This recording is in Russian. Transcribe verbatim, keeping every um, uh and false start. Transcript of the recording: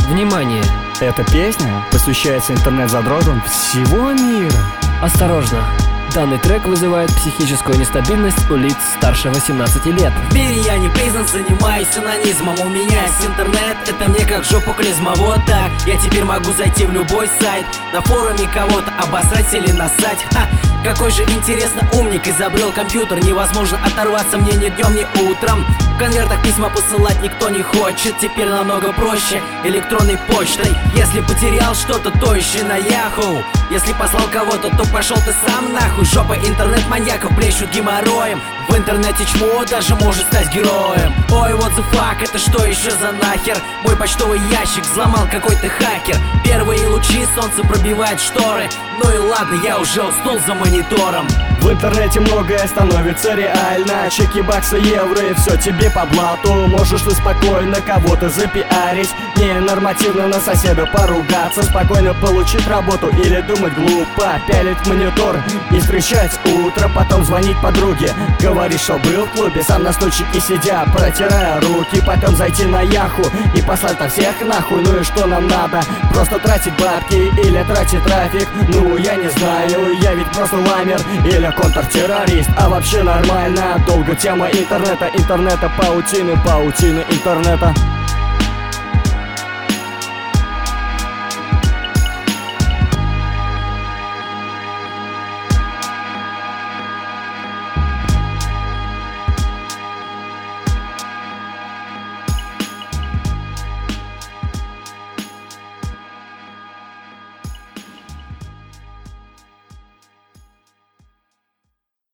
Внимание! Эта песня посвящается интернет-задротам всего мира. Осторожно! Данный трек вызывает психическую нестабильность у лиц старше восемнадцати лет. В мире я не признан, занимаюсь анонизмом. У меня есть интернет, это мне как жопу клизма. Вот так, я теперь могу зайти в любой сайт, на форуме кого-то обосрать или нассать. Ха! Какой же интересно умник изобрел компьютер. Невозможно оторваться мне ни днем, ни утром. В конвертах письма посылать никто не хочет. Теперь намного проще электронной почтой. Если потерял что-то, то ищи на Яху. Если послал кого-то, то пошел ты сам нахуй. Жопа интернет-маньяков плещут геморроем. В интернете чмо даже может стать героем. Ой, what the fuck, это что еще за нахер? Мой почтовый ящик взломал какой-то хакер. Первые лучи солнца пробивают шторы. Ну и ладно, я уже уснул за монитором. В интернете многое становится реально. Чеки, баксы, евро и все тебе по блату. Можешь ты спокойно кого-то запиарить, ненормативно на соседа поругаться, спокойно получить работу или думать глупо, пялить в монитор и встречать утро, потом звонить подруге, говорить, что был в клубе, сам на стульчике сидя, протирая руки, потом зайти на Яху и послать на всех нахуй. Ну и что нам надо? Просто тратить бабки или тратить трафик? Ну я не знаю, я ведь просто ламер или контртеррорист. А вообще нормально, долго тема интернета, интернета, паутины, паутины интернета.